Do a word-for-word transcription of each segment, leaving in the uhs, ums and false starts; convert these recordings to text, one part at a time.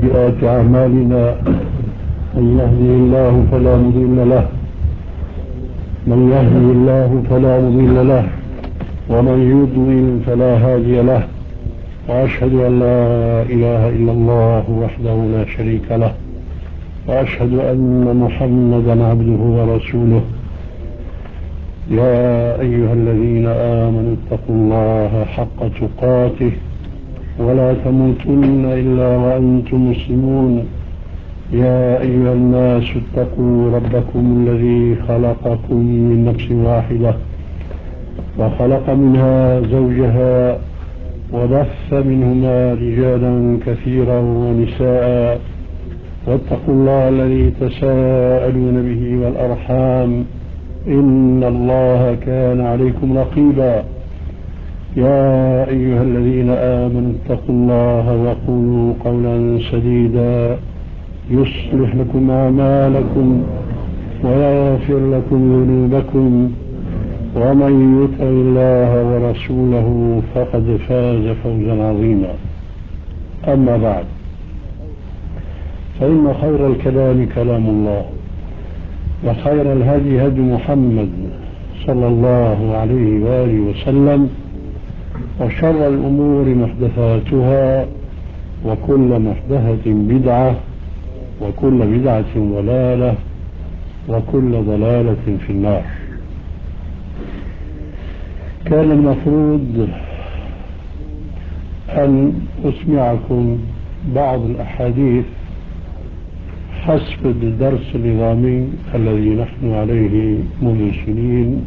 سيئات أعمالنا من يهده الله فلا مضل له من يهده الله فلا مضل له ومن يضلل فلا هادي له وأشهد أن لا إله إلا الله وحده لا شريك له وأشهد أن محمدا عبده ورسوله. يا أيها الذين آمنوا اتقوا الله حق تقاته ولا تموتن إلا وأنتم مسلمون. يا أيها الناس اتقوا ربكم الذي خلقكم من نفس واحدة وخلق منها زوجها وبث منهما رجالا كثيرا ونساء واتقوا الله الذي تساءلون به والأرحام إن الله كان عليكم رقيبا. يا أيها الذين آمنوا اتقوا الله وقولوا قولا سديدا يصلح لكم أعمالكم ويغفر لكم ذنوبكم ومن يطع الله ورسوله فقد فاز فوزا عظيما. أما بعد، فإن خير الكلام كلام الله وخير الهدي هدي محمد صلى الله عليه وآله وسلم وشر الأمور محدثاتها وكل محدثة بدعة وكل بدعة ضلالة وكل ضلالة في النار. كان المفروض أن أسمعكم بعض الأحاديث حسب الدرس النظامي الذي نحن عليه منذ سنين،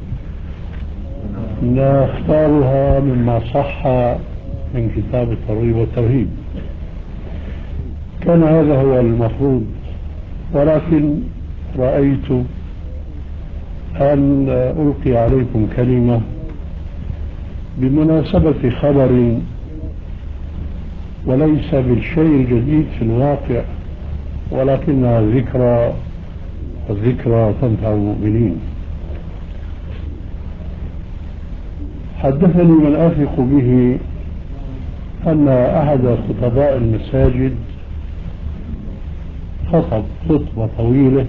نختارها مما صح من كتاب الترغيب والترهيب. كان هذا هو المفروض، ولكن رأيت أن ألقي عليكم كلمة بمناسبة خبر وليس بالشيء الجديد في الواقع، ولكنها ذكرى، والذكرى تنفع المؤمنين. حدثني من أثق به أن أحد خطباء المساجد خطب خطبة طويلة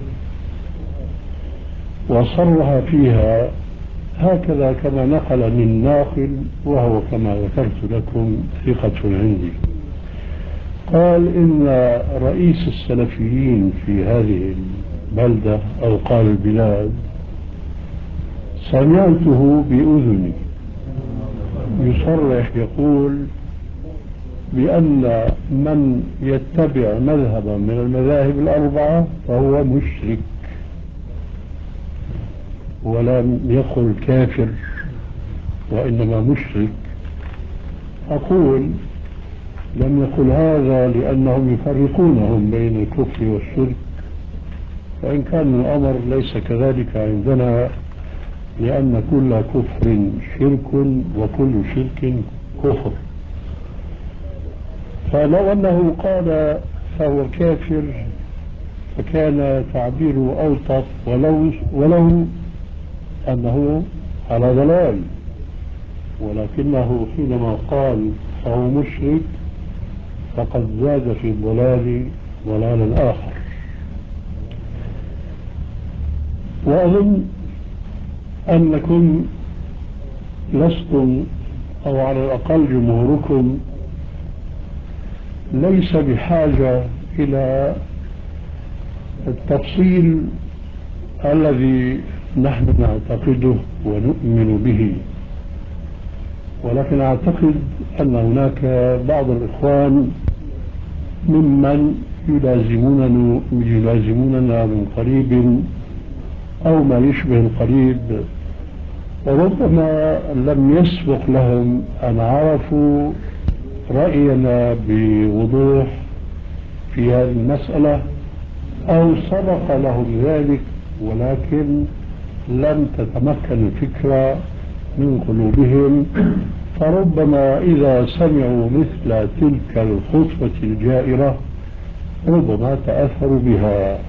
وصرها فيها هكذا كما نقل من ناقل، وهو كما ذكرت لكم ثقة عندي. قال إن رئيس السلفيين في هذه البلدة أو قال البلاد سمعته بأذني يصرح يقول بأن من يتبع مذهبا من المذاهب الأربعة فهو مشرك، ولم يقل كافر وإنما مشرك. أقول لم يقل هذا لأنهم يفرقونهم بين الكفر والشرك، وإن كان الأمر ليس كذلك عندنا، لأن كل كفر شرك وكل شرك كفر. فلو أنه قال فهو كافر فكان تعبيره ألطف، ولو, ولو أنه على ضلال، ولكنه حينما قال فهو مشرك فقد زاد في الضلال ضلالا آخر. وأظن أنكم لستم، أو على الأقل جمهوركم، ليس بحاجة إلى التفصيل الذي نحن نعتقده ونؤمن به، ولكن أعتقد أن هناك بعض الإخوان ممن يلازموننا يلازموننا من قريب أو ما يشبه القريب، وربما لم يسبق لهم أن عرفوا رأينا بوضوح في هذه المسألة، أو سبق لهم ذلك ولكن لم تتمكن الفكرة من قلوبهم، فربما إذا سمعوا مثل تلك الخطبة الجائرة ربما تأثروا بها.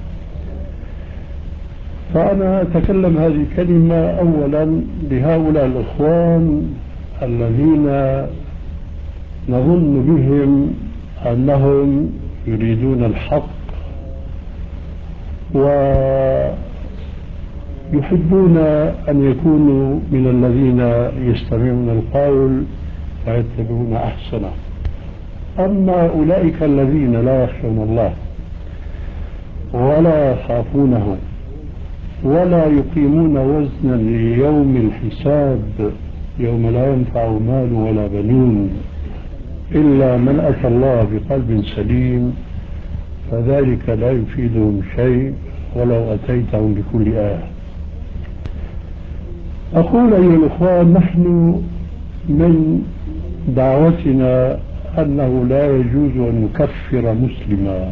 فأنا أتكلم هذه الكلمة أولا لهؤلاء الإخوان الذين نظن بهم أنهم يريدون الحق ويحبون أن يكونوا من الذين يستمعون القول فيتبعون أحسنه. أما أولئك الذين لا يخشون الله ولا يخافونه ولا يقيمون وزنا ليوم الحساب يوم لا ينفع مال ولا بنون إلا من أتى الله بقلب سليم، فذلك لا يفيدهم شيء ولو أتيتهم بكل آية. أقول أيها الإخوان، نحن من دعوتنا أنه لا يجوز أن نكفر مسلما،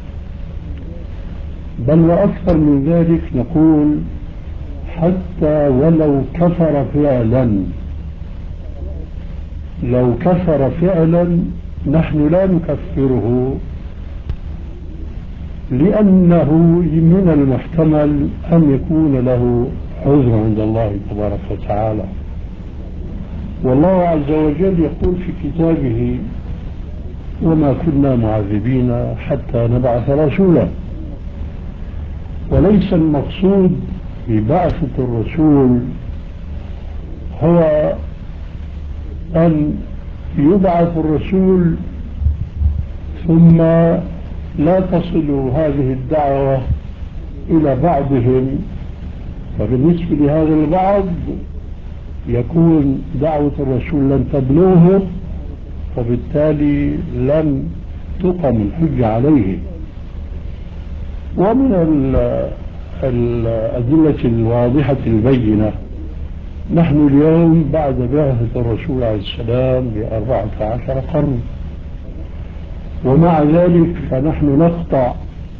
بل وأكثر من ذلك نقول حتى ولو كفر فعلا، لو كفر فعلا نحن لا نكفره، لأنه من المحتمل أن يكون له عذر عند الله تبارك وتعالى. والله عز وجل يقول في كتابه: وما كنا معذبين حتى نبعث رسولا. وليس المقصود ببعثة الرسول هو أن يبعث الرسول ثم لا تصل هذه الدعوة إلى بعضهم، فبالنسبة لهذا البعض يكون دعوة الرسول لن تبلغه، فبالتالي لن تقم الحجة عليه. ومن الأدلة الواضحة البينة نحن اليوم بعد بعثة الرسول عليه السلام بأربعة عشر قرن، ومع ذلك فنحن نقطع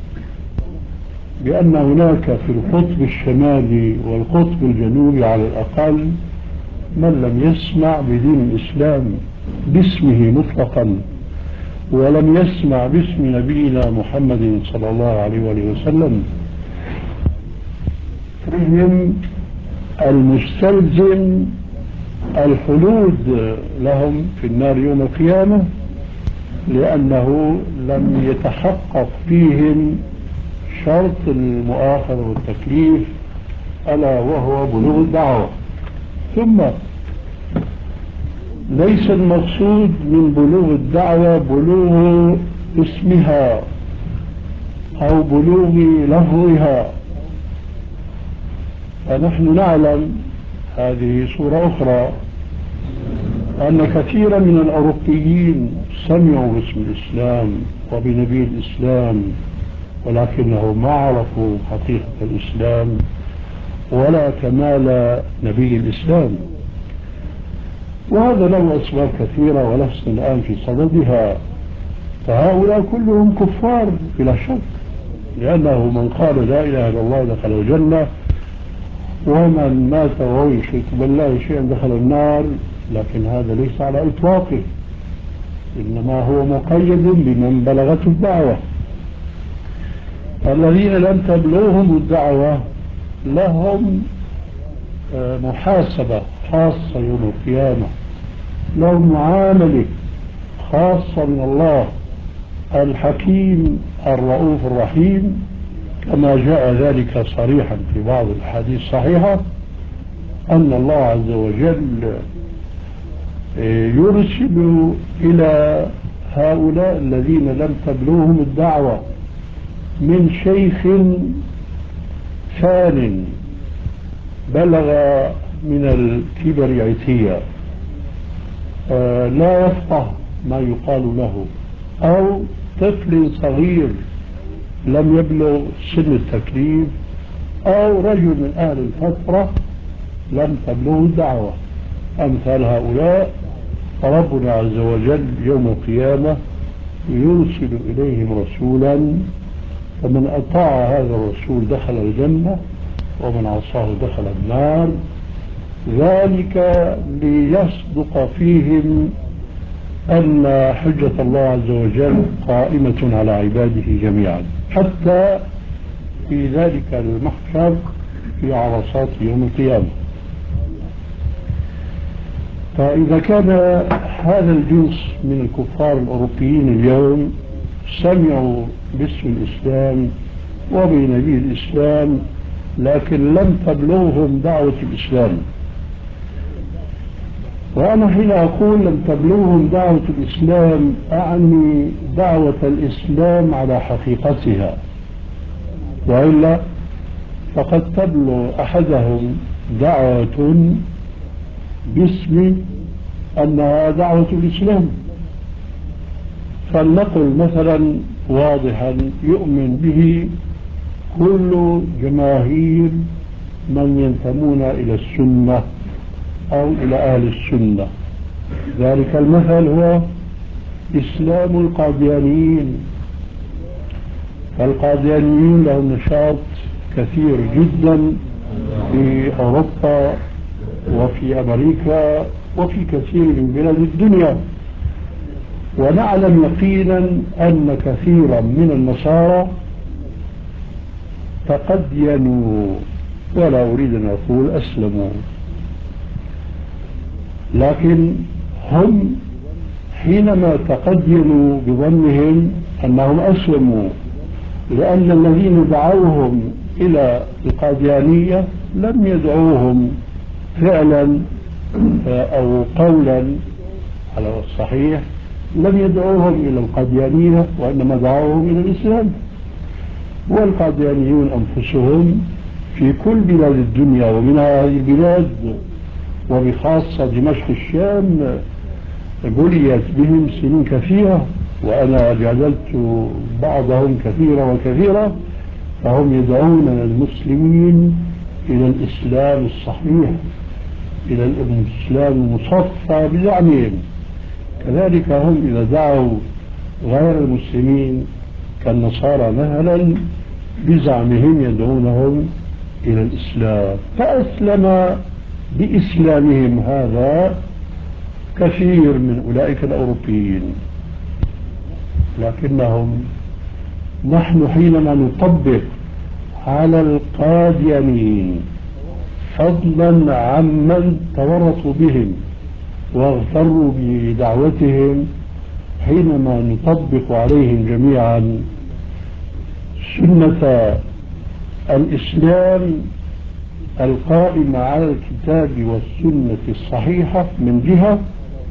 بأن هناك في القطب الشمالي والقطب الجنوبي على الأقل من لم يسمع بدين الإسلام باسمه مطلقا، ولم يسمع باسم نبينا محمد صلى الله عليه وآله وسلم، فيهم المستلزم الخلود لهم في النار يوم القيامة، لأنه لم يتحقق فيهم شرط المؤاخذة والتكليف ألا وهو بلوغ الدعوة. ثم ليس المقصود من بلوغ الدعوة بلوغ اسمها أو بلوغ لفظها، فنحن نعلم هذه صورة أخرى أن كثيرا من الأوروبيين سمعوا باسم الإسلام وبنبي الإسلام، ولكنهم ما عرفوا حقيقة الإسلام ولا كمال نبي الإسلام، وهذا له أسباب كثيرة ولسنا الآن في صددها. فهؤلاء كلهم كفار بلا شك، لأنه من قال لا إله إلا الله دخل الجنة، ومن مات وهو يشرك بالله شيئا دخل النار، لكن هذا ليس على إطلاقه، إنما هو مقيد بمن بلغته الدعوة. الذين لم تبلغهم الدعوة لهم محاسبة خاصة يوم القيامة، لهم معاملة خاصة من الله الحكيم الرؤوف الرحيم، كما جاء ذلك صريحا في بعض الحديث الصحيحة أن الله عز وجل يرسل إلى هؤلاء الذين لم تبلغهم الدعوة من شيخ ثان بلغ من الكبر عتيا لا يفقه ما يقال له، أو طفل صغير لم يبلغ سن التكليف، أو رجل من أهل الفترة لم تبلغه الدعوة. أمثال هؤلاء ربنا عز وجل يوم القيامة يرسل إليهم رسولا، فمن أطاع هذا الرسول دخل الجنة ومن عصاه دخل النار، ذلك ليصدق فيهم أن حجة الله عز وجل قائمة على عباده جميعا، حتى في ذلك المحشر في عرصات يوم القيامة. فإذا كان هذا الجنس من الكفار الأوروبيين اليوم سمعوا باسم الإسلام وبنبي الإسلام، لكن لم تبلغهم دعوة الإسلام. وأنا حين أقول لم تبلغهم دعوة الإسلام أعني دعوة الإسلام على حقيقتها، وإلا فقد تبلغ أحدهم دعوة باسم أنها دعوة الإسلام. فلنقل مثلا واضحا يؤمن به كل جماهير من ينتمون إلى السنة أو إلى أهل السنة. ذلك المثل هو إسلام القاديانيين. فالقاديانيين لهم نشاط كثير جدا في أوروبا وفي أمريكا وفي كثير من بلاد الدنيا، ونعلم يقينا أن كثيرا من النصارى تقدينوا، ولا أريد أن أقول أسلموا، لكن هم حينما تقدموا بظنهم أنهم أسلموا، لأن الذين دعوهم إلى القاديانية لم يدعوهم فعلا أو قولا على الصحيح، لم يدعوهم إلى القاديانية، وإنما دعوهم إلى الإسلام. والقاديانيون أنفسهم في كل بلاد الدنيا ومن هذه البلاد وبخاصة دمشق الشام بليت بهم سنين كثيرة، وأنا جادلت بعضهم كثيرا وكثيرا، فهم يدعون المسلمين إلى الإسلام الصحيح، إلى الإسلام المصفى بزعمهم. كذلك هم إذا دعوا غير المسلمين كالنصارى مثلا بزعمهم يدعونهم إلى الإسلام، فأسلم بإسلامهم هذا كثير من أولئك الأوروبيين. لكنهم نحن حينما نطبق على القاديانيين فضلا عمن تورطوا بهم واغتروا بدعوتهم، حينما نطبق عليهم جميعا سنة الإسلام القائمة على الكتاب والسنة الصحيحة من جهة،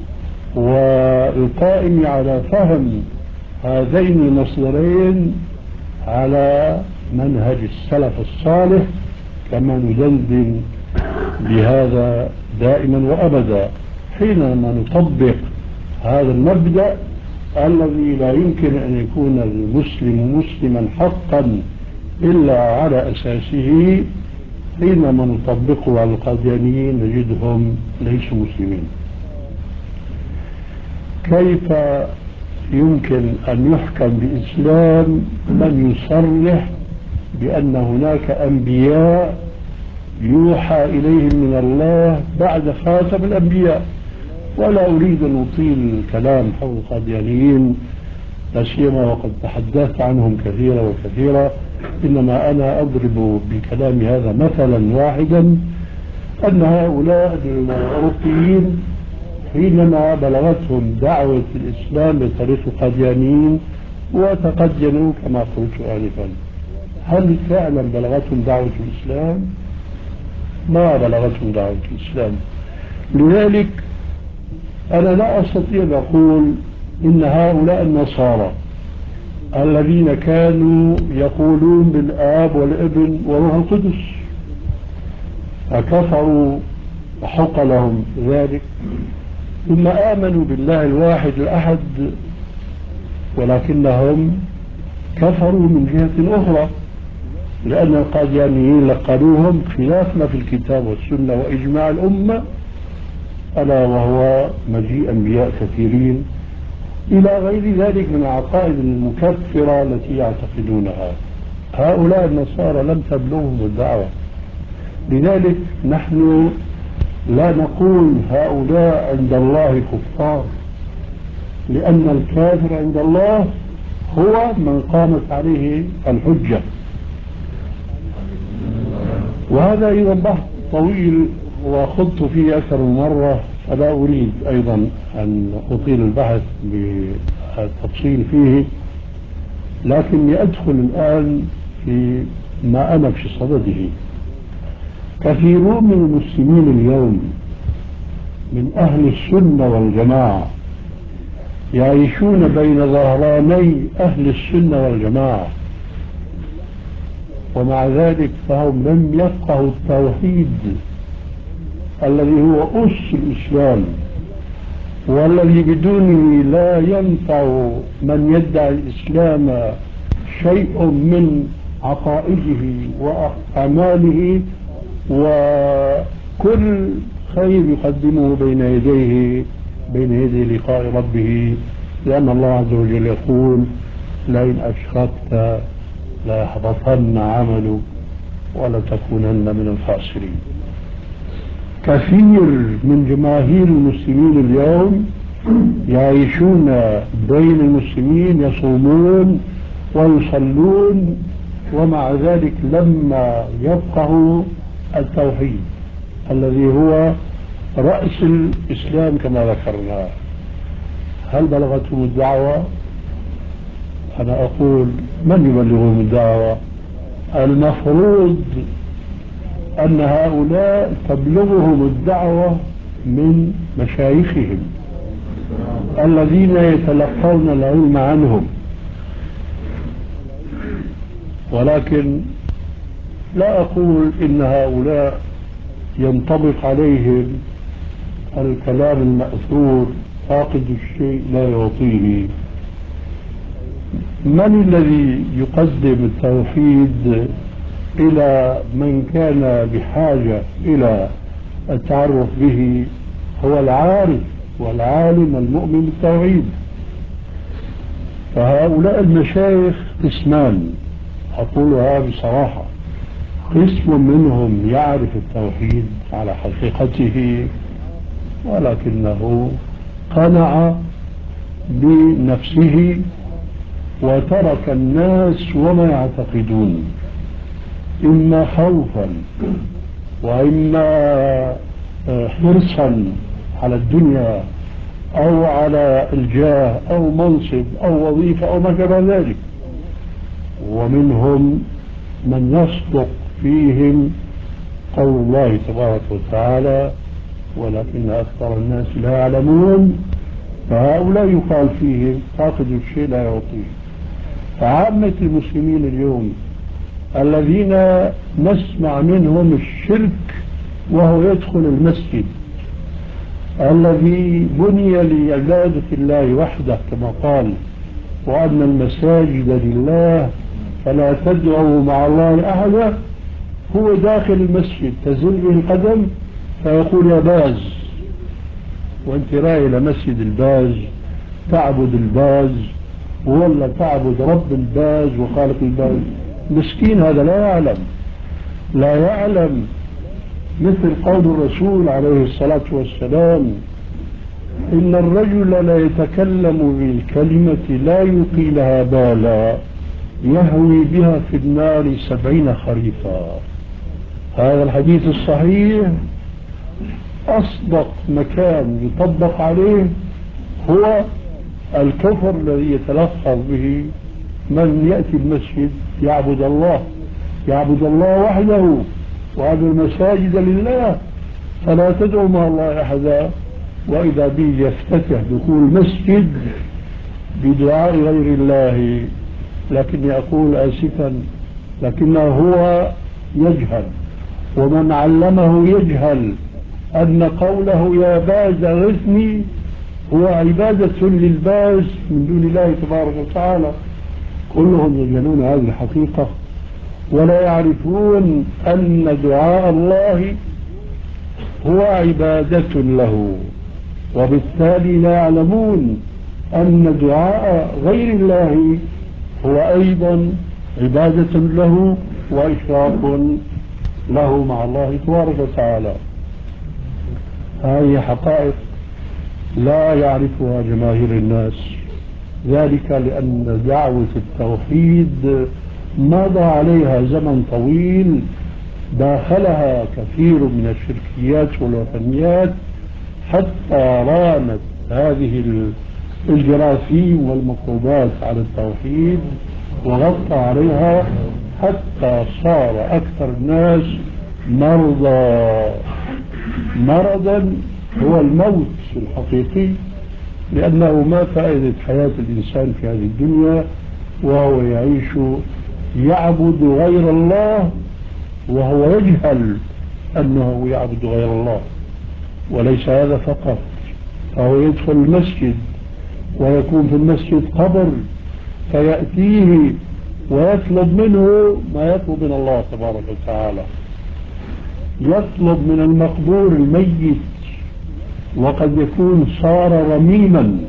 والقائمة على فهم هذين المصدرين على منهج السلف الصالح، كما ندندن بهذا دائما وأبدا. حينما نطبق هذا المبدأ الذي لا يمكن أن يكون المسلم مسلما حقا إلا على أساسه، حينما نطبقه على القاديانيين نجدهم ليسوا مسلمين. كيف يمكن أن يحكم بإسلام من يصرح بأن هناك أنبياء يوحى إليهم من الله بعد خاتم الأنبياء؟ ولا أريد أن أطيل الكلام حول القاديانيين، لا سيما وقد تحدثت عنهم كثيرا وكثيرا، إنما أنا أضرب بكلام هذا مثلا واحدا، أن هؤلاء الأوروبيين حينما بلغتهم دعوة الإسلام بطريق القاديانيين وتقدموا كما قلت آنفا، هل فعلا بلغتهم دعوة الإسلام؟ ما بلغتهم دعوة الإسلام. لذلك أنا لا أستطيع أن أقول إن هؤلاء النصارى الذين كانوا يقولون بالآب والابن وروح القدس فكفروا وحق لهم ذلك، ثم آمنوا بالله الواحد الأحد، ولكنهم كفروا من جهة أخرى، لأن القاديانيين لقنوهم خلاف ما في الكتاب والسنة وإجماع الأمة، ألا وهو مجيء أنبياء كثيرين إلى غير ذلك من العقائد المكفرة التي يعتقدونها. هؤلاء النصارى لم تبلغهم الدعوة، لذلك نحن لا نقول هؤلاء عند الله كفار، لأن الكافر عند الله هو من قامت عليه الحجة. وهذا أيضا بحث طويل وخضت فيه أكثر من مرة، فلا أريد أيضا أن أطيل البحث بالتفصيل فيه، لكني أدخل الآن في ما أنا في صدده. كثيرون من المسلمين اليوم من أهل السنة والجماعة يعيشون بين ظهراني أهل السنة والجماعة، ومع ذلك فهم لم يفقهوا التوحيد الذي هو أس الإسلام، والذي بدونه لا ينفع من يدعي الإسلام شيء من عقائده وأعماله، وكل خير يقدمه بين يديه بين يدي لقاء ربه، لأن الله عز وجل يقول: لئن أشركت ليحبطن عملك ولتكونن من الخاسرين. كثير من جماهير المسلمين اليوم يعيشون بين المسلمين، يصومون ويصلون، ومع ذلك لما يفقهوا التوحيد الذي هو رأس الإسلام كما ذكرنا، هل بلغتهم الدعوة؟ أنا أقول: من يبلغهم الدعوة؟ المفروض أن هؤلاء تبلغهم الدعوة من مشايخهم الذين يتلقون العلم عنهم، ولكن لا أقول إن هؤلاء ينطبق عليهم الكلام المأثور: فاقد الشيء لا يعطيه. من الذي يقدم التوحيد إلى من كان بحاجة إلى التعرف به؟ هو العارف والعالم المؤمن بالتوحيد. فهؤلاء المشايخ قسمان، أقولها بصراحة: قسم منهم يعرف التوحيد على حقيقته ولكنه قنع بنفسه وترك الناس وما يعتقدون، إما خوفا وإما حرصا على الدنيا أو على الجاه أو منصب أو وظيفة أو ما شابه ذلك. ومنهم من يصدق فيهم قول الله تبارك وتعالى: ولكن أكثر الناس لا يعلمون. فهؤلاء يقال فيهم: فاقد الشيء لا يعطيه. فعامة المسلمين اليوم الذين نسمع منهم الشرك وهو يدخل المسجد الذي بني لعبادة الله وحده كما قال: وأن المساجد لله فلا تدعوا مع الله أحدا، هو داخل المسجد تزل به القدم فيقول: يا باز، وانت رايح إلى مسجد الباز تعبد الباز ولا تعبد رب الباز وخالق الباز؟ مسكين، هذا لا يعلم لا يعلم مثل قول الرسول عليه الصلاة والسلام: إن الرجل لا يتكلم بالكلمة لا يلقي لها بالا يهوي بها في النار سبعين خريفا. هذا الحديث الصحيح أصدق مكان يطبق عليه هو الكفر الذي يتلفظ به من يأتي المسجد يعبد الله يعبد الله وحده، وهذه المساجد لله فلا تدعوا مع الله أحدا. وإذا به يفتتح دخول مسجد بدعاء غير الله. لكني أقول آسفا، لكنه هو يجهل، ومن علمه يجهل أن قوله يا باز أغثني هو عبادة للباز من دون الله تبارك وتعالى. كلهم يجهلون هذه الحقيقة ولا يعرفون أن دعاء الله هو عبادة له، وبالتالي لا يعلمون أن دعاء غير الله هو أيضا عبادة له وإشراك له مع الله تبارك وتعالى. هذه حقائق لا يعرفها جماهير الناس، ذلك لأن دعوة التوحيد مضى عليها زمن طويل داخلها كثير من الشركيات والوثنيات حتى رانت هذه الجراثيم والميكروبات على التوحيد وغطى عليها حتى صار أكثر الناس مرضى. مرضا هو الموت الحقيقي، لأنه ما فائدة حياة الإنسان في هذه الدنيا وهو يعيش يعبد غير الله وهو يجهل أنه يعبد غير الله. وليس هذا فقط، فهو يدخل المسجد ويكون في المسجد قبر فيأتيه ويطلب منه ما يطلب من الله تبارك وتعالى، يطلب من المقبور الميت وقد يكون صار رميما،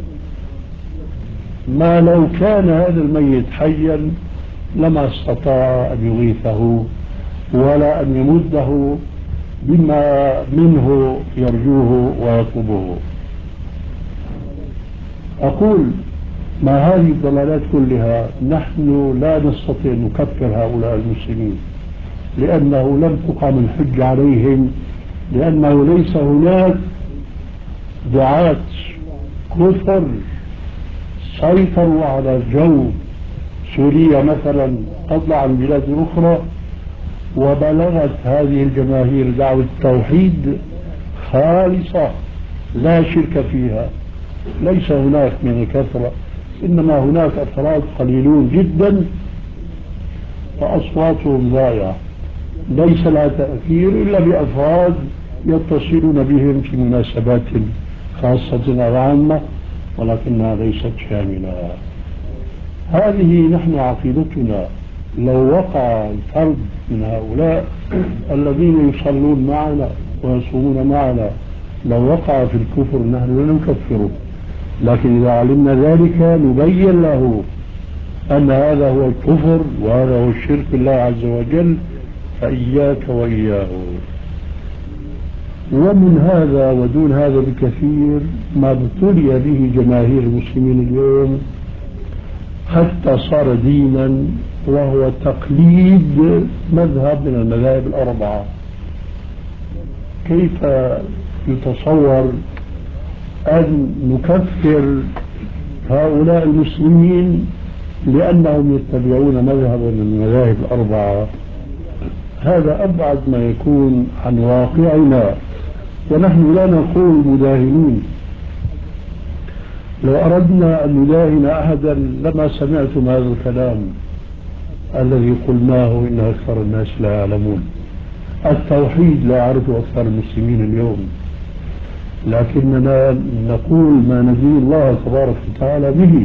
ما لو كان هذا الميت حيا لما استطاع أن يغيثه ولا أن يمده بما منه يرجوه ويطلبه. أقول ما هذه الضلالات كلها نحن لا نستطيع أن نكفر هؤلاء المسلمين، لأنه لم تقام الحج عليهم، لأنه ليس هناك دعاة كفر سيطروا على جو سوريا مثلا فضلا عن بلاد أخرى وبلغت هذه الجماهير دعوة التوحيد خالصة لا شرك فيها. ليس هناك من الكثرة، إنما هناك أفراد قليلون جدا وأصواتهم ضائعة ليس لها تأثير إلا بأفراد يتصلون بهم في مناسبات خاصة أو عامة، ولكنها ليست شاملة. هذه نحن عقيدتنا. لو وقع الفرد من هؤلاء الذين يصلون معنا ويصومون معنا لو وقع في الكفر نحن لا نكفره، لكن إذا علمنا ذلك نبين له أن هذا هو الكفر وهذا هو الشرك بالله عز وجل، فإياك وإياه. ومن هذا ودون هذا بكثير ما ابتلي به جماهير المسلمين اليوم حتى صار دينا، وهو تقليد مذهب من المذاهب الأربعة. كيف يتصور أن نكفر هؤلاء المسلمين لأنهم يتبعون مذهبا من المذاهب الأربعة؟ هذا أبعد ما يكون عن واقعنا، ونحن لا نقول مداهنين. لو أردنا أن نداهن أحدا لما سمعتم هذا الكلام الذي قلناه إن أكثر الناس لا يعلمون. التوحيد لا يعرفه أكثر المسلمين اليوم، لكننا نقول ما نزيل الله تبارك وتعالى به.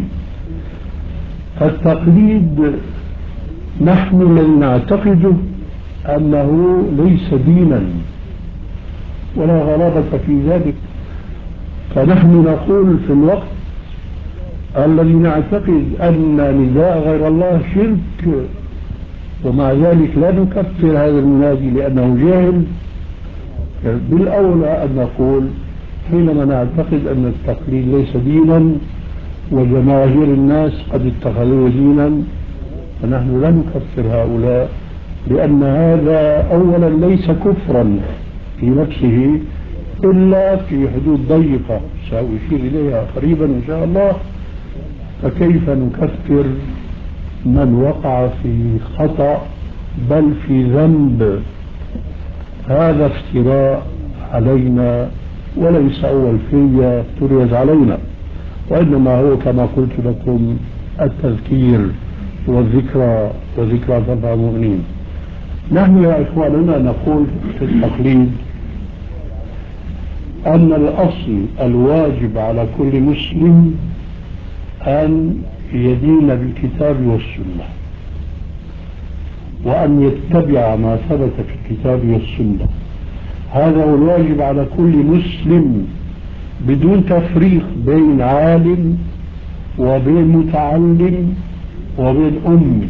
فالتقليد نحن الذي نعتقده أنه ليس دينا ولا غرابة في ذلك، فنحن نقول في الوقت الذي نعتقد أن نداء غير الله شرك ومع ذلك لا نكفر هذا المنادي لأنه جاهل، بالأولى أن نقول حينما نعتقد أن التقليد ليس دينا وجماهير الناس قد اتخذوه دينا فنحن لا نكفر هؤلاء، لأن هذا أولا ليس كفرا في نفسه إلا في حدود ضيقة سأشير إليها قريبا إن شاء الله. فكيف نكفر من وقع في خطأ بل في ذنب؟ هذا افتراء علينا وليس أول فية افتريت علينا، وإنما هو كما قلت لكم التذكير والذكرى وذكرى تنفع المؤمنين. نحن يا إخواننا نقول في التقليد أن الأصل الواجب على كل مسلم أن يدين بالكتاب والسنة وأن يتبع ما ثبت في الكتاب والسنة. هذا هو الواجب على كل مسلم بدون تفريق بين عالم وبين متعلم وبين أمي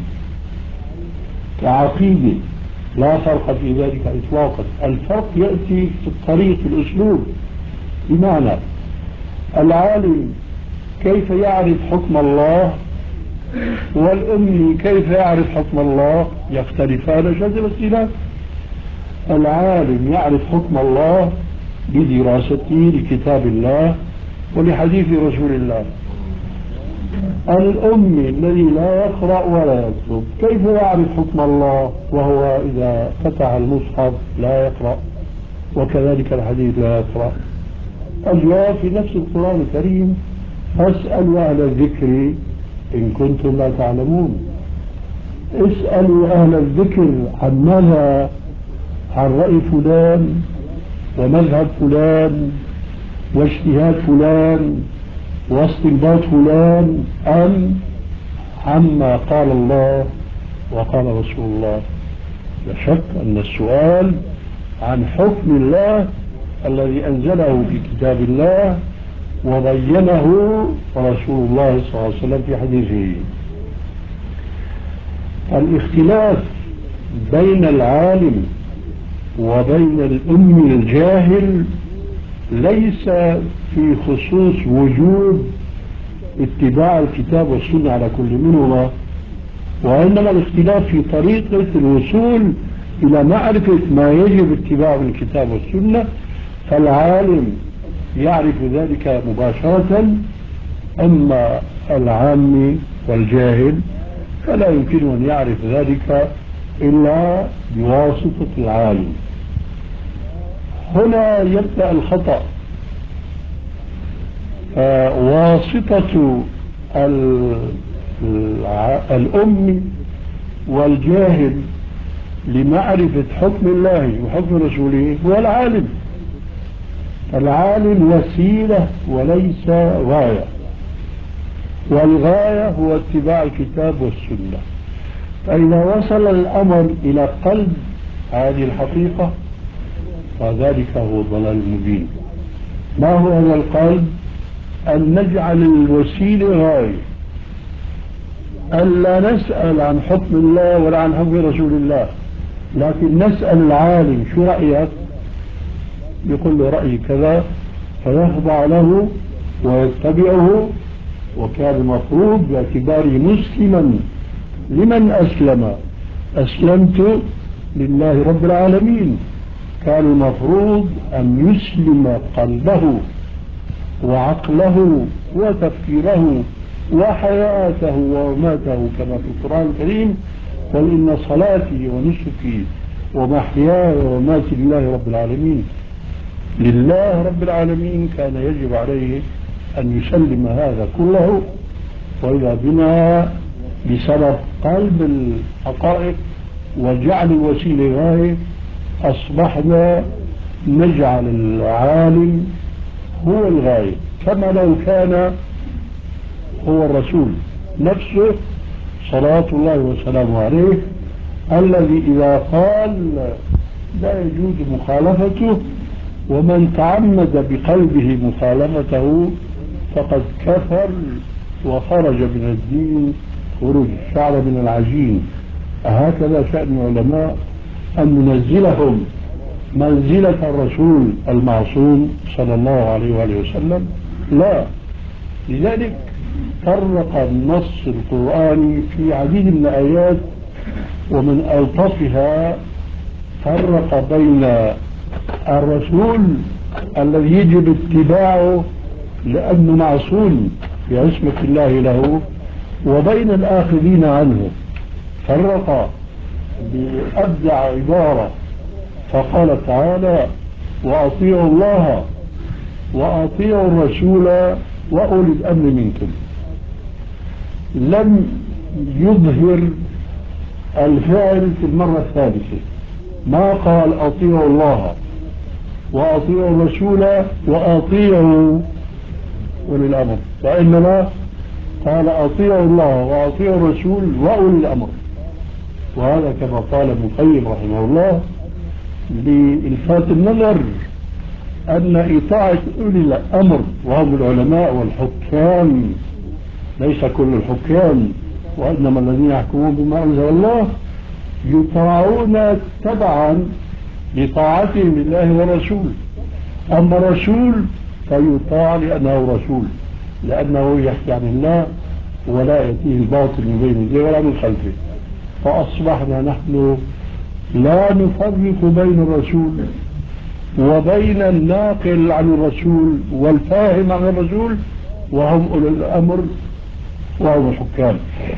كعقيدة، لا فرق في ذلك إطلاقا. الفرق يأتي في الطريق في الأسلوب، بمعنى العالم كيف يعرف حكم الله والأمي كيف يعرف حكم الله يختلفان شد الاختلاف. العالم يعرف حكم الله بدراسته لكتاب الله ولحديث رسول الله، الأمي الذي لا يقرأ ولا يكتب كيف يعرف حكم الله وهو إذا فتح المصحف لا يقرأ، وكذلك الحديث لا يقرأ؟ الجواب في نفس القرآن الكريم: فاسألوا أهل الذكر إن كنتم لا تعلمون. اسألوا أهل الذكر عن ماذا؟ عن رأي فلان ومذهب فلان واجتهاد فلان واستنباط فلان، أم عما قال الله وقال رسول الله؟ لا شك أن السؤال عن حكم الله الذي أنزله في كتاب الله وبينه رسول الله صلى الله عليه وسلم في حديثه. الاختلاف بين العالم وبين الأمي الجاهل ليس في خصوص وجوب اتباع الكتاب والسنة على كل منهما، وإنما الاختلاف في طريقة الوصول إلى معرفة ما يجب اتباعه من الكتاب والسنة. فالعالم يعرف ذلك مباشرة، أما العامي والجاهل فلا يمكن أن يعرف ذلك إلا بواسطة العالم. هنا يبدأ الخطأ. واسطة الأم والجاهل لمعرفة حكم الله وحكم رسوله هو العالم. العالم وسيلة وليس غاية، والغاية هو اتباع الكتاب والسنة. فإذا وصل الأمر إلى قلب هذه الحقيقة فذلك هو الضلال المبين. ما هو هذا القلب؟ أن نجعل الوسيلة غاية، ألا نسأل عن حكم الله ولا عن حكم رسول الله، لكن نسأل العالم: شو رأيك؟ يقول له رأيي كذا، فيخضع له ويتبعه. وكان المفروض باعتباره مسلما لمن أسلم، أسلمت لله رب العالمين، كان المفروض أن يسلم قلبه وعقله وتفكيره وحياته ومماته كما في القرآن الكريم: قل إن صلاتي ونسكي ومحياي ومماتي لله رب العالمين. لله رب العالمين كان يجب عليه أن يسلم هذا كله. وإذا بنا بسبب قلب الحقائق وجعل الوسيلة غاية أصبحنا نجعل العالم هو الغاية، كما لو كان هو الرسول نفسه صلاة الله وسلامه عليه، الذي إذا قال لا يجوز مخالفته، ومن تعمد بقلبه مخالفته فقد كفر وخرج من الدين خروج الشعر من العجين. هكذا شأن العلماء أن ننزلهم منزلة الرسول المعصوم صلى الله عليه وآله وسلم؟ لا. لذلك فرق النص القرآني في عديد من الآيات، ومن ألطفها فرق بين الرسول الذي يجب اتباعه لأنه معصوم بعصمة الله له، وبين الآخذين عنه. فرق بأبدع عبارة فقال تعالى: وأطيعوا الله وأطيعوا الرسول وأولي الأمر منكم. لم يظهر الفعل في المرة الثالثة، ما قال أطيعوا الله وأطيعوا الرسول وأطيعوا أولي الأمر، وإنما قال أطيعوا الله وأطيعوا الرسول وأولي الأمر. وهذا كما قال ابن القيم رحمه الله لإلفات النظر أن إطاعة أولي الأمر وهم العلماء والحكام، ليس كل الحكام وإنما الذين يحكمون بما أنزل الله، يطاعون تبعا لطاعتهم لله ورسوله. أما الرسول فيطاع لأنه رسول، لأنه يحكي عن الله ولا يأتيه الباطل من بين يديه ولا من خلفه. فأصبحنا نحن لا نفرق بين الرسول وبين الناقل عن الرسول والفاهم عن الرسول، وهم أولي الأمر وهم الحكام.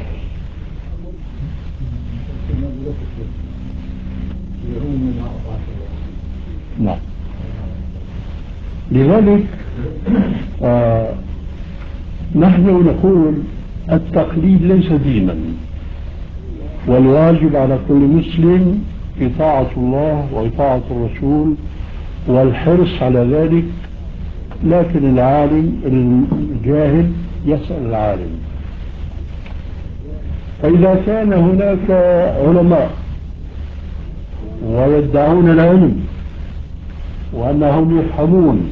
نعم. لذلك آه نحن نقول التقليد ليس دينا، والواجب على كل مسلم إطاعة الله وإطاعة الرسول والحرص على ذلك. لكن العالم الجاهل يسأل العالم. فإذا كان هناك علماء ويدعون العلم وأنهم يفهمون،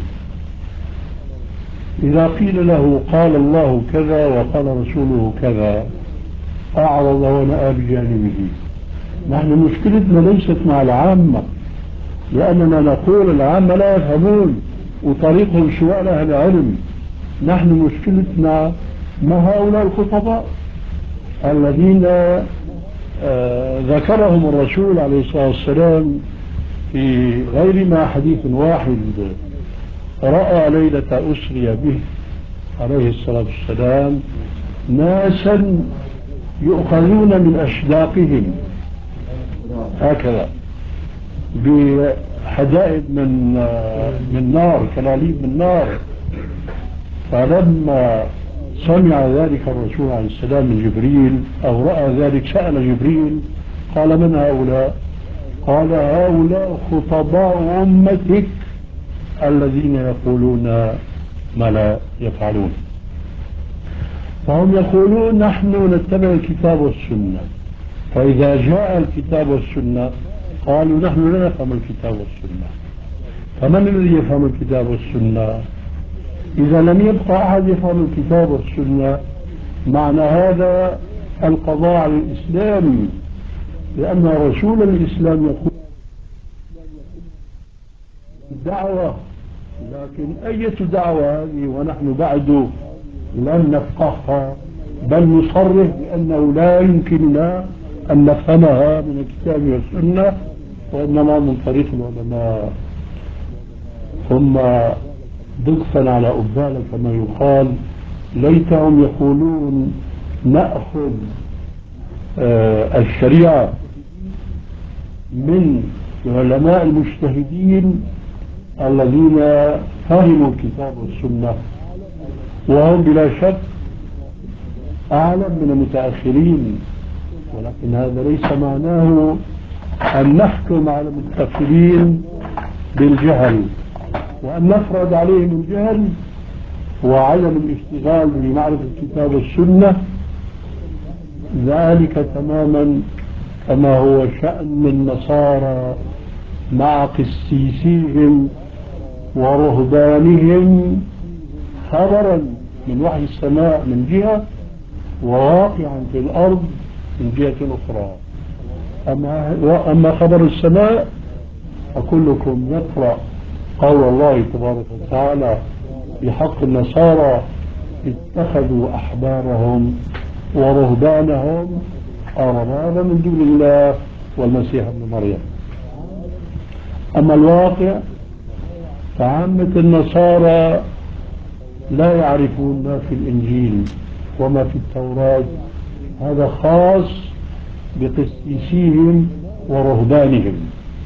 إذا قيل له قال الله كذا وقال رسوله كذا أعرض ونأى بجانبه. نحن مشكلتنا ليست مع العامة، لأننا نقول العامة لا يفهمون وطريقهم سؤال أهل العلم. نحن مشكلتنا مع هؤلاء الخطباء الذين آه ذكرهم الرسول عليه الصلاة والسلام في غير ما حديث واحد. رأى ليلة أسري به عليه الصلاة والسلام ناسا يؤخذون من أشداقهم هكذا بحدائد من من نار، كلاليب من نار. فلما سمع ذلك الرسول عليه السلام من جبريل أو رأى ذلك سأل جبريل قال من هؤلاء؟ قال هؤلاء خطباء أمتك الذين يقولون ما لا يفعلون. فهم يقولون نحن نتبع الكتاب والسنة، فإذا جاء الكتاب والسنة قالوا نحن لا نفهم الكتاب والسنة. فمن الذي يفهم الكتاب والسنة؟ إذا لم يبقى أحد يفهم الكتاب والسنة معنى هذا القضاء على الإسلام، لأن رسول الإسلام يقول دعوة، لكن أية دعوة هذه ونحن بعد لم نفقهها، بل نصرح بأنه لا يمكننا أن نفهمها من الكتاب والسنة، وإنما من طريق العلماء. ثم ضغطا على أبالة كما يقال، ليتهم يقولون نأخذ آه الشريعة من العلماء المجتهدين الذين فهموا الكتاب والسنة، وهم بلا شك أعلم من المتأخرين. ولكن هذا ليس معناه أن نحكم على المتأخرين بالجهل وأن نفرض عليهم الجهل وعدم الاشتغال بمعرفة الكتاب والسنة. ذلك تماما كما هو شأن النصارى مع قسيسيهم ورهبانهم، خبرا من وحي السماء من جهة وواقعا في الأرض من جهة أخرى. أما, أما خبر السماء فكلكم يقرأ قول الله تبارك وتعالى بحق النصارى اتخذوا أحبارهم ورهبانهم أربابا من دون الله والمسيح ابن مريم. أما الواقع فعامة النصارى لا يعرفون ما في الإنجيل وما في التوراة، هذا خاص بقسيسيهم ورهبانهم.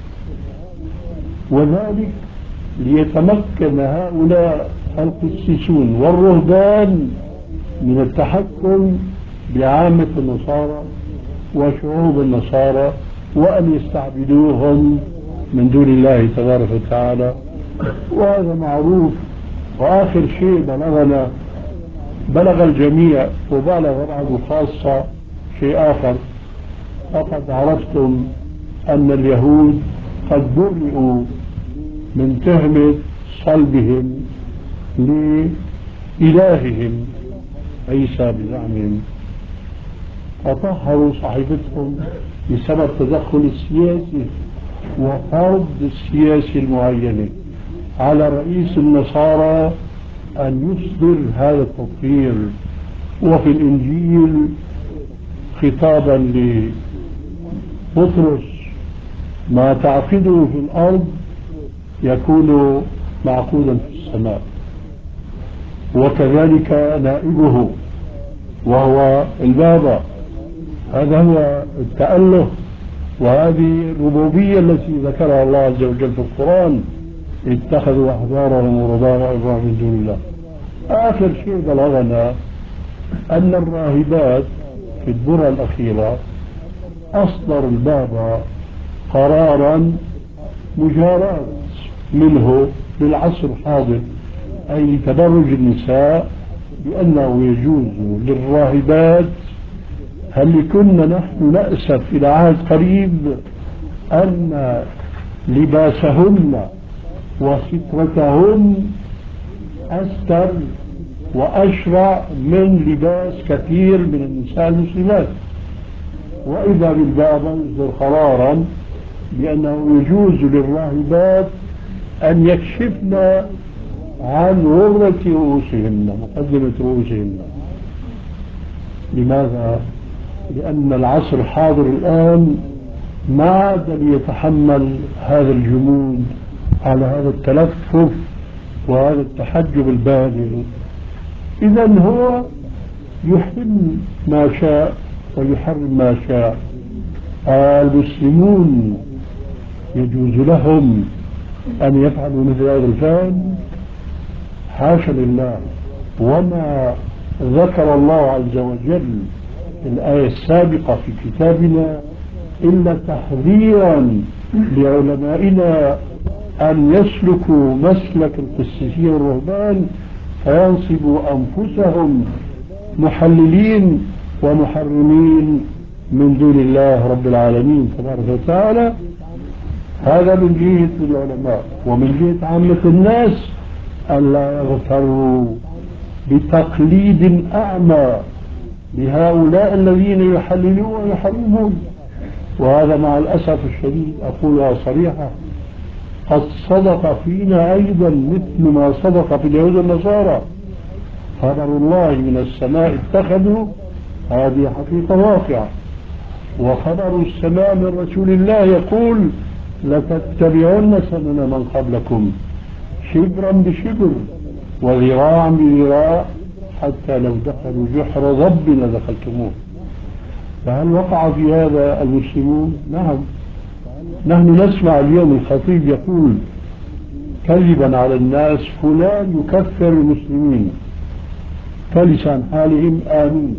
وذلك ليتمكن هؤلاء القسيسون والرهبان من التحكم بعامة النصارى وشعوب النصارى وأن يستعبدوهم من دون الله تبارك وتعالى. وهذا معروف. وآخر شيء بلغنا بلغ الجميع وبلغ بعض خاصة شيء آخر. فقد عرفتم أن اليهود قد برئوا من تهمة صلبهم لإلههم عيسى بزعمهم، فطهروا صحيفتهم بسبب تدخل السياسي وفرض السياسي المعين على رئيس النصارى أن يصدر هذا التطهير. وفي الإنجيل خطابا لبطرس ما تعقده في الأرض يكون معقودا في السماء، وكذلك نائبه وهو البابا. هذا هو التأله، وهذه الربوبية التي ذكرها الله عز وجل في القرآن: اتخذوا أحبارهم ورهبانهم من دون الله. آخر شيء بلغنا أن الراهبات في الدرة الأخيرة أصدر البابا قرارا مجاراة منه بالعصر الحاضر، أي تبرج النساء، بأنه يجوز للراهبات، هل كنا نحن نأسف إلى عهد قريب أن لباسهن وسترتهن أستر وأشرع من لباس كثير من النساء المسلمات. وإذا بالبابا يصدر قرارا بأنه يجوز للراهبات أن يكشفن عن غرة رؤوسهن، مقدمة رؤوسهن. لماذا؟ لأن العصر الحاضر الآن ما عاد ليتحمل هذا الجمود على هذا التلفف وهذا التحجب البالغ. إذا هو يحل ما شاء ويحرم ما شاء. المسلمون يجوز لهم أن يفعلوا مثل هذا الفعل؟ حاشا لله. وما ذكر الله عز وجل في الآية السابقة في كتابنا إلا تحذيرا لعلمائنا أن يسلكوا مسلك القسيسية والرهبان فينصبوا أنفسهم محللين ومحرمين من دون الله رب العالمين تبارك وتعالى. هذا من جهة العلماء. ومن جهة عامة الناس ألا يغتروا بتقليد أعمى لهؤلاء الذين يحللون ويحرمون. وهذا مع الأسف الشديد أقولها صريحة قد صدق فينا أيضا مثل ما صدق في اليهود والنصارى. خبر الله من السماء اتخذوا، هذه حقيقة واقعة. وخبر السماء من رسول الله يقول: لتتبعن سنن من قبلكم شبرا بشبر وذراعا بذراع حتى لو دخلوا جحر ضب لدخلتموه. فهل وقع في هذا المسلمون؟ نعم. نحن نسمع اليوم الخطيب يقول كذبا على الناس: فلان يكفر المسلمين، فلسان حالهم آمين.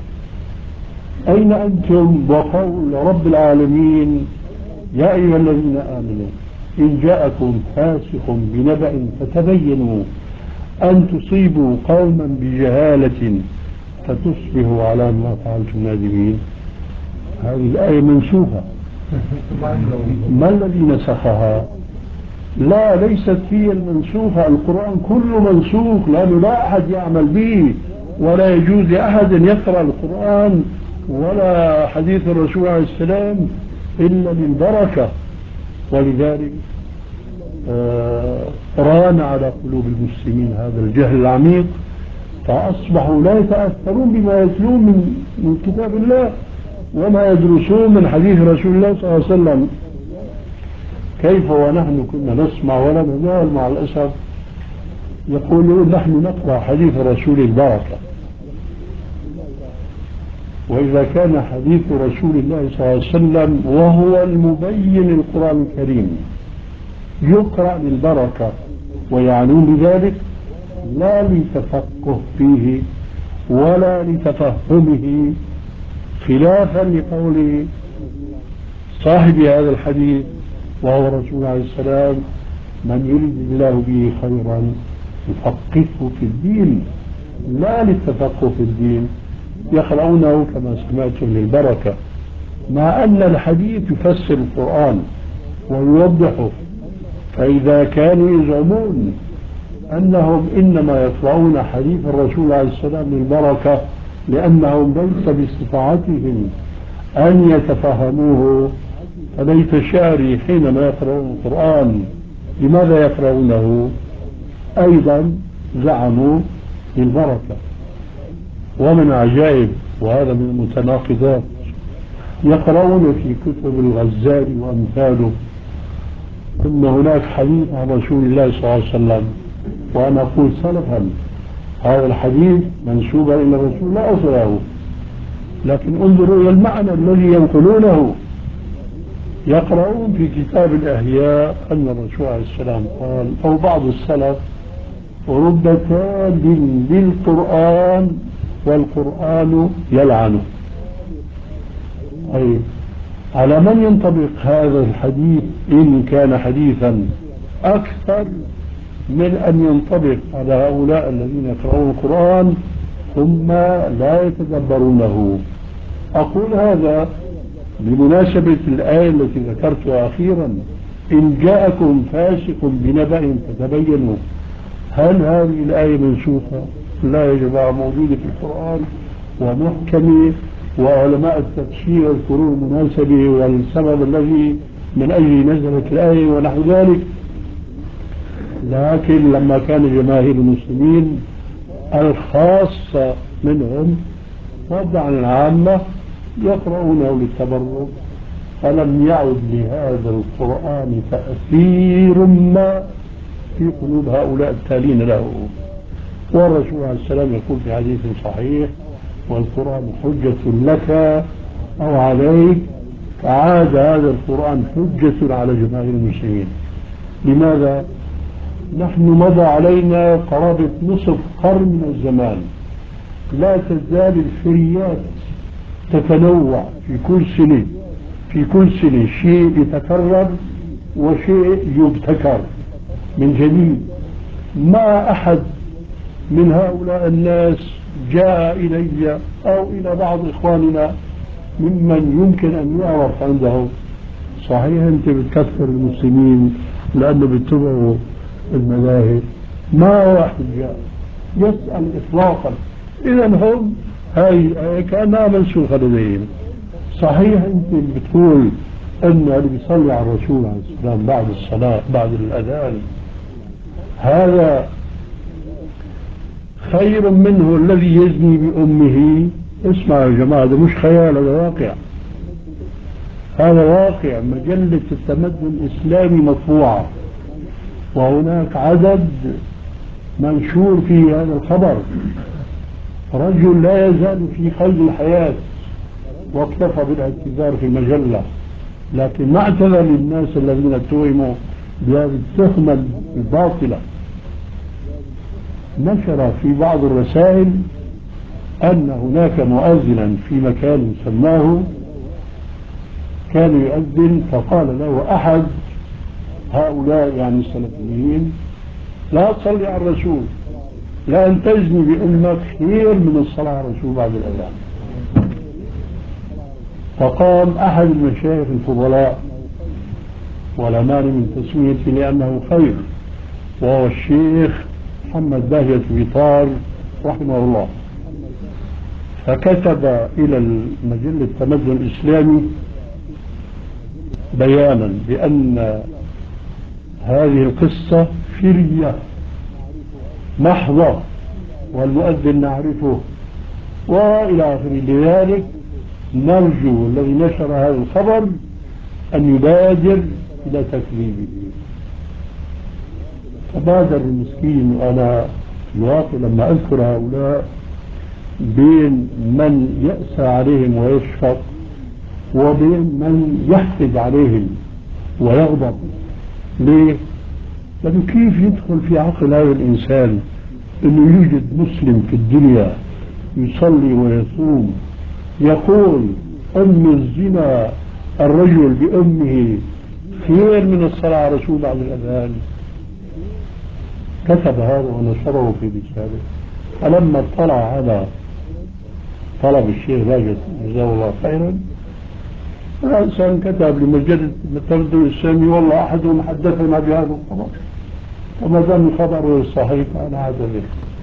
أين أنتم وقول رب العالمين: يا أيها الذين آمنوا إن جاءكم فاسق بنبأ فتبينوا أن تصيبوا قوما بجهالة فتصبحوا على ما فعلتم نادمين. هذه الآية منسوخة. ما الذي نسخها؟ لا، ليست هي المنسوخة. القرآن كله منسوخ، لأنه لا أحد يعمل به، ولا يجوز لأحد أن يقرأ القرآن ولا حديث الرسول عليه السلام إلا للبركة. ولذلك آه ران على قلوب المسلمين هذا الجهل العميق، فأصبحوا لا يتأثرون بما يتلون من, من كتاب الله وما يدرسون من حديث رسول الله صلى الله عليه وسلم. كيف ونحن كنا نسمع ولا نزال مع الأسف يقولون نحن نقرأ حديث رسول البركة. وإذا كان حديث رسول الله صلى الله عليه وسلم وهو المبين القرآن الكريم يقرأ للبركة، ويعنون بذلك لا لتفقه فيه ولا لتفهمه، خلافا لقول صاحب هذا الحديث وهو رسول عليه السلام: من يريد الله به خيرا يفقهه في الدين. لا للتفقه في الدين، يقرؤونه كما سمعتم للبركة، مع أن الحديث يفسر القرآن ويوضحه. فإذا كانوا يزعمون أنهم إنما يقرؤون حديث الرسول عليه السلام للبركة لأنهم ليس باستطاعتهم أن يتفهموه، فليت شعري حينما يقرؤون القرآن لماذا يقرؤونه؟ أيضا زعموا للبركة. ومن عجائب، وهذا من المتناقضات، يقرؤون في كتب الغزالي وأمثاله أن هناك حديث عن رسول الله صلى الله عليه وسلم، وأنا أقول سلفا هذا الحديث منسوبا إلى الرسول لا أصل له، لكن انظروا إلى المعنى الذي ينقلونه. يقرؤون في كتاب الأحياء أن الرسول عليه السلام قال، أو بعض السلف: رب تال للقرآن والقرآن يلعنه. أي على من ينطبق هذا الحديث إن كان حديثا أكثر من أن ينطبق على هؤلاء الذين يقرؤون القرآن ثم لا يتدبرونه؟ أقول هذا بمناسبة الآية التي ذكرتها أخيرا: إن جاءكم فاسق بنبأ فتبينوا. هل هذه الآية منسوخة؟ لا يا جماعة، موجودة في القرآن ومحكمة، وعلماء التفسير يذكرون المناسبة والسبب الذي من أجل نزلت الآية ونحو ذلك. لكن لما كان جماهير المسلمين الخاصة منهم فضلا عن العامة يقرؤونه للتبرك، فلم يعد لهذا القرآن تأثير ما في قلوب هؤلاء التالين له. والرسول عليه السلام يقول في حديث صحيح: والقرآن حجة لك أو عليك. فعاد هذا القرآن حجة على جماهير المسلمين. لماذا؟ نحن مضى علينا قرابة نصف قرن من الزمان لا تزال الفريات تتنوع في كل سنة، في كل سنة شيء يتكرر وشيء يبتكر من جديد. ما أحد من هؤلاء الناس جاء إلي أو إلى بعض إخواننا ممن يمكن أن يعرف عنده: صحيح أنت بتكفر المسلمين لأنه بيتبعوا المذاهب؟ ما واحد جاء يسأل إطلاقا. إذا هم هاي الآية كأنها منسوخة لديهم. صحيح أنت بتقول أن اللي بيصلي على الرسول عليه السلام بعد الصلاة بعد الأذان هذا خير منه الذي يزني بأمه. اسمع يا جماعة، هذا مش خيال، هذا واقع. هذا واقع. مجلة التمدن الإسلامي مطبوعة وهناك عدد منشور فيه هذا الخبر. رجل لا يزال في قيد الحياة واكتفى بالاعتذار في المجلة، لكن ما اعتذر للناس الذين اتهموا بهذه التهمة الباطلة. نشر في بعض الرسائل أن هناك مؤذنا في مكان سماه كان يؤذن، فقال له أحد هؤلاء يعني السلفيين: لا تصلي على الرسول، لا أن تزني بأمك خير من الصلاة على الرسول بعد الأذان. فقام أحد المشايخ الفضلاء، ولا مانع من تسميته لأنه خير، وهو الشيخ محمد باهية بيطار رحمه الله، فكتب إلى المجلة التمدن الإسلامي بيانا بأن هذه القصة فرية محضة والمؤذن نعرفه وإلى آخره. لذلك نرجو الذي نشر هذا الخبر أن يبادر إلى تكذيبه. فبادر المسكين. وأنا الواقع لما أذكر هؤلاء بين من يأسى عليهم ويشفق وبين من يحقد عليهم ويغضب. ليه؟ لأنه كيف يدخل في عقل هذا الإنسان أنه يوجد مسلم في الدنيا يصلي ويصوم يقول أم الزنا الرجل بأمه خير من الصلاة على رسول بعد الأذان؟ كتب هذا ونشره في رسالة. فلما اطلع على طلب الشيخ باجت جزاه الله خيرا، الإنسان كتب لمجلة التمدن الإسلامي: والله أحدهم حدثنا بهذا الخبر، وما دام الخبر صحيح فأنا أعتذر.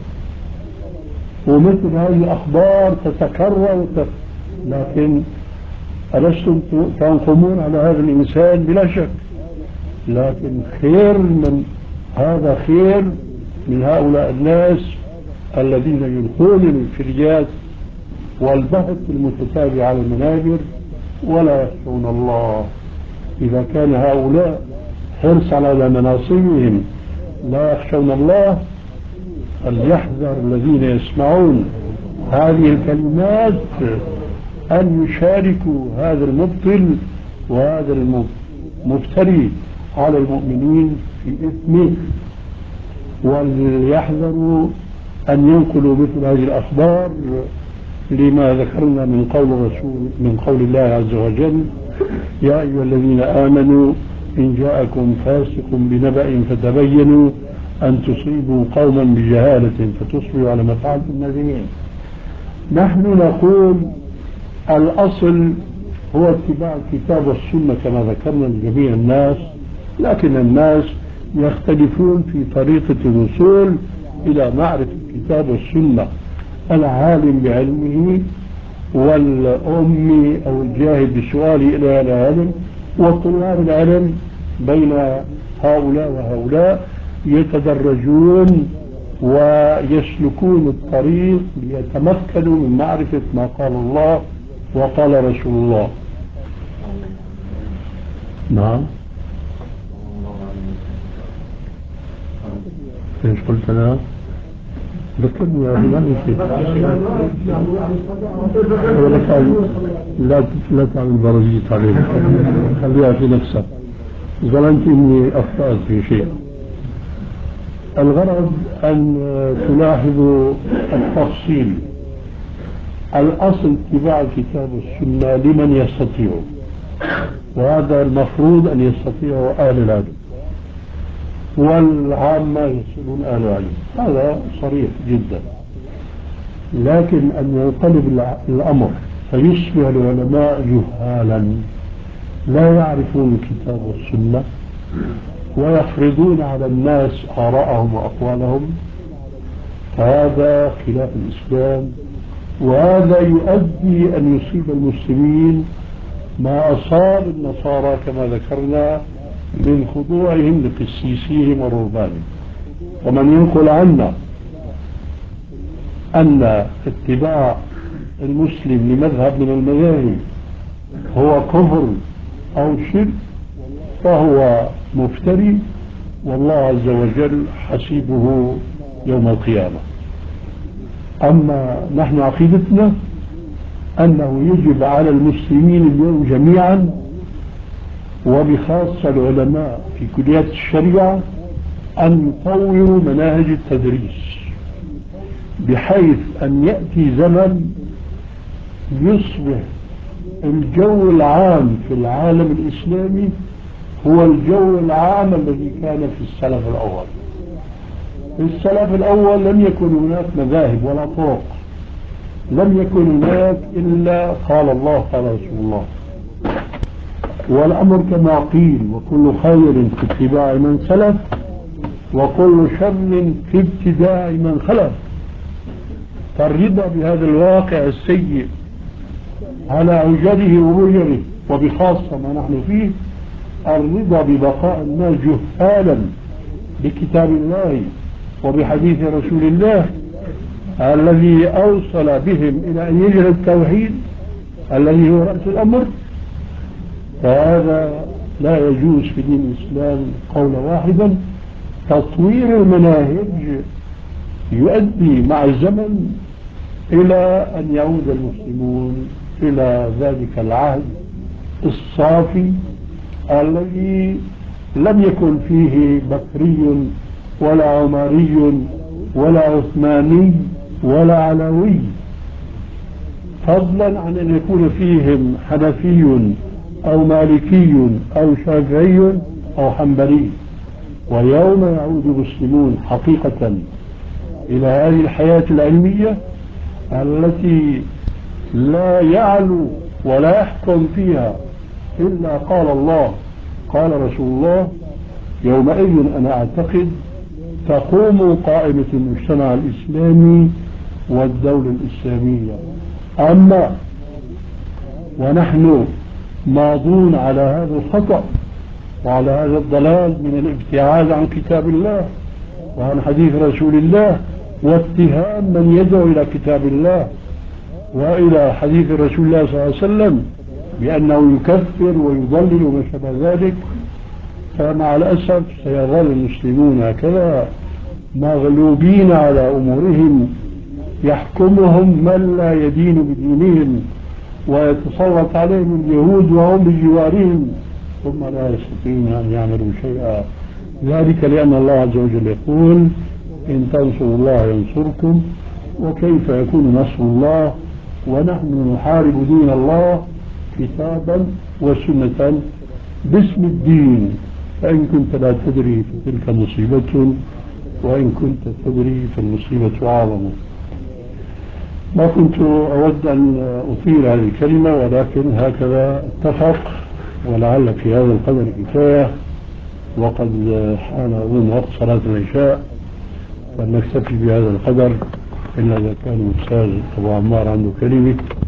ومثل هذه الأخبار تتكرر، لكن ألستم تنقمون على هذا الإنسان؟ بلا شك، لكن خير من هذا خير من هؤلاء الناس الذين يلقون الفريات والبحث المتتابع على المنابر ولا يخشون الله. إذا كان هؤلاء حرص على مناصبهم لا يخشون الله، فليحذر الذين يسمعون هذه الكلمات أن يشاركوا هذا المبطل وهذا المفتري على المؤمنين في إثمه، وليحذروا أن ينقلوا مثل هذه الأخبار لما ذكرنا من قول الرسول من قول الله عز وجل: يا أيها الذين آمنوا إن جاءكم فاسق بنبأ فتبينوا أن تصيبوا قوما بجهالة فتصبحوا على ما فعلتم نادمين. نحن نقول الأصل هو اتباع الكتاب والسنة كما ذكرنا لجميع الناس، لكن الناس يختلفون في طريقة الوصول إلى معرفة الكتاب والسنة. العالم بعلمه والأمي أو الجاهد بسؤاله إلى العلم، وطلاب العلم بين هؤلاء وهؤلاء يتدرجون ويسلكون الطريق ليتمكنوا من معرفة ما قال الله وقال رسول الله. نعم. ايش قلت انا؟ ذكرني يا فلان كيف؟ لا لا تعمل برزيت عليك، خليها في نفسك. ظننت اني اخطأت في شيء. الغرض ان تلاحظوا التفصيل. الاصل اتباع الكتاب والسنه لمن يستطيع، وهذا المفروض ان يستطيعه اهل العلم، والعامة يصلون أهل العلم، هذا صريح جدا. لكن أن ينقلب الأمر فيصبح العلماء جهالا لا يعرفون الكتاب والسنة ويفرضون على الناس آراءهم وأقوالهم، فهذا خلاف الإسلام، وهذا يؤدي أن يصيب المسلمين ما أصاب النصارى كما ذكرنا من خضوعهم لقسيسيهم ورهبانهم. ومن ينقل عنا أن اتباع المسلم لمذهب من المذاهب هو كفر أو شرك فهو مفتري، والله عز وجل حسيبه يوم القيامة. أما نحن عقيدتنا أنه يجب على المسلمين اليوم جميعا، وبخاصة العلماء في كليات الشريعة، أن يطوروا مناهج التدريس بحيث أن يأتي زمن يصبح الجو العام في العالم الإسلامي هو الجو العام الذي كان في السلف الأول. في السلف الأول لم يكن هناك مذاهب ولا طرق، لم يكن هناك إلا قال الله قال رسول الله، والأمر كما قيل: وكل خير في اتباع من سلف وكل شر في ابتداع من خلف. فالرضا بهذا الواقع السيء على أوجده وبجره، وبخاصة ما نحن فيه، الرضا ببقاء الناس جهالا بكتاب الله وبحديث رسول الله الذي أوصل بهم إلى أن يجري التوحيد الذي هو رأس الأمر، فهذا لا يجوز في دين الإسلام قولا واحدا. تطوير المناهج يؤدي مع الزمن إلى أن يعود المسلمون إلى ذلك العهد الصافي الذي لم يكن فيه بكري ولا عمري ولا عثماني ولا علوي، فضلا عن أن يكون فيهم حنفي أو مالكي أو شافعي أو حنبلي. ويوم يعود المسلمون حقيقة إلى هذه الحياة العلمية التي لا يعلو ولا يحكم فيها إلا قال الله قال رسول الله، يومئذ أنا أعتقد تقوم قائمة المجتمع الإسلامي والدولة الإسلامية. أما ونحن ماضون على هذا الخطأ وعلى هذا الضلال من الابتعاد عن كتاب الله وعن حديث رسول الله واتهام من يدعو إلى كتاب الله وإلى حديث رسول الله صلى الله عليه وسلم بأنه يكفر ويضلل وما شابه ذلك، فمع الأسف سيظل المسلمون هكذا مغلوبين على أمورهم، يحكمهم من لا يدين بدينهم، ويتسلط عليهم اليهود وهم بجوارهم، ثم لا يستطيعون أن يعملوا شيئا. ذلك لأن الله عز وجل يقول: إن تنصروا الله ينصركم، وكيف يكون نصر الله ونحن نحارب دين الله كتابا وسنة باسم الدين؟ فإن كنت لا تدري فتلك مصيبة، وإن كنت تدري فالمصيبة أعظم. ما كنت أود أن أطيل هذه الكلمة، ولكن هكذا اتفق، ولعل في هذا القدر كفاية، وقد حان أظن وقت صلاة العشاء، فلنكتفي بهذا القدر، إلا إذا كان الأستاذ أبو عمار عنده كلمة.